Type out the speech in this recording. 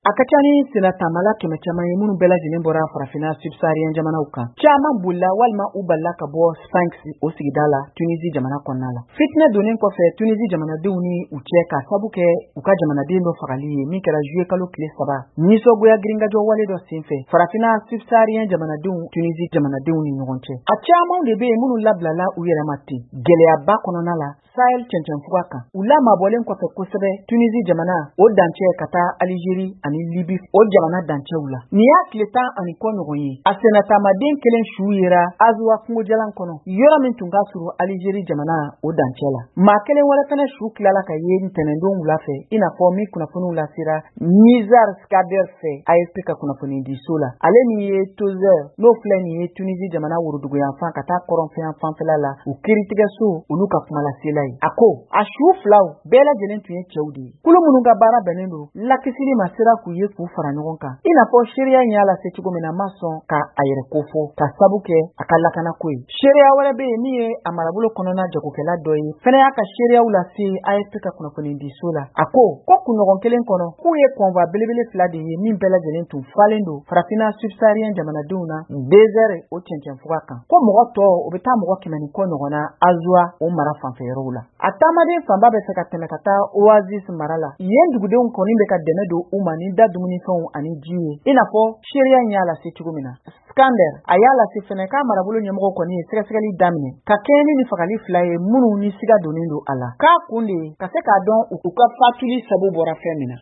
Akachani senatamala kɛmɛ caman ye minnu bɛɛ lajɛlen bɔra farafina subsaharienne jamanaw kan. Caman bolila walima u balila ka bɔ Sfax o sigida la Tunisie jamana kɔnɔna la. Fitinɛ donnen kɔfɛ Tunisie jamanadenw ni u cɛ ka sabu kɛ u ka jamanaden dɔ fagali ye min kɛra juillet kalo tile 3 nisɔngoya girinkajɔ wale dɔ senfɛ farafina subsaharienne jamanadenw Tunisie jamanadenw ni ɲɔgɔn cɛ. A caman de be minnu labilala u yɛrɛ ma ten. Gɛlɛyaba kɔnɔna la Sahel cɛncɛnfuga kan. U lamabɔlen kɔfɛ kosɛbɛ Tunisie jamana o dancɛ ka taa Algérie ani Libye o jamana dancɛw la. Ni y'a tile 10 ani kɔ ɲɔgɔn ye. A senatamaden kelen su yera Azoua kungojalan kɔnɔ. Yɔrɔ min tun ka surun Algérie jamana o dancɛ la. Maa kelen wɛrɛ fɛnɛ su tilala ka ye ntɛnɛndon wula fɛ i n'a fɔ min kunnafoniw lasera Nizar Skader fɛ AFP ka kunnafoni di so la. Ale min ye Tozer n'o filɛ nin ye Tunisie jamana woroduguyanfan ka taa kɔrɔnfɛn fanfɛla la u kiiritigɛ so olu ka kuma lasela ye. A ko a su filaw bɛɛ lajɛlen tun ye cɛw de ye. Kulu minnu ka baara bɛnnen don lakisili ma sera k'u ye k'u fara ɲɔgɔn kan. I n'a fɔ seereya y'a lase cogo min na ma sɔn ka a yɛrɛ kofɔ ka sabu kɛ a ka lakana ko ye. Seereya wɛrɛ bɛ yen min ye a marabolo kɔnɔna jagokɛla dɔ ye fɛnɛ y'a ka seereyaw lase AFP ka kunnafoni di so la. A ko kunɲɔgɔn kelen kɔnɔ k'u ye convoi belebele 2 de ye min bɛɛ lajɛlen tun falen don farafina subsaharienne jamanadenw na désert o cɛncɛnfuga kan. Ko mɔgɔ tɔ o bɛ taa mɔgɔ 100 ni kɔ ɲɔgɔnna Azoua o mara fanfɛyɔrɔw la. A taamaden fanba bɛ fɛ ka tɛmɛ ka taa Oasis mara la. Yen dugudenw kɔni bɛ ka dɛmɛ don u ma ni da dumunifɛnw ani ji ye. I n'a fɔ seereya y'a lase cogo min na. Skander a y'a lase fɛnɛ k'a marabolo ɲɛmɔgɔ kɔni ye sɛgɛsɛgɛli daminɛ ka kɛɲɛ ni fagali 2 ye minnu ni siga donnen don a la. K'a kun de ka se k'a dɔn u ka fatuli sabu bɔra fɛn min na.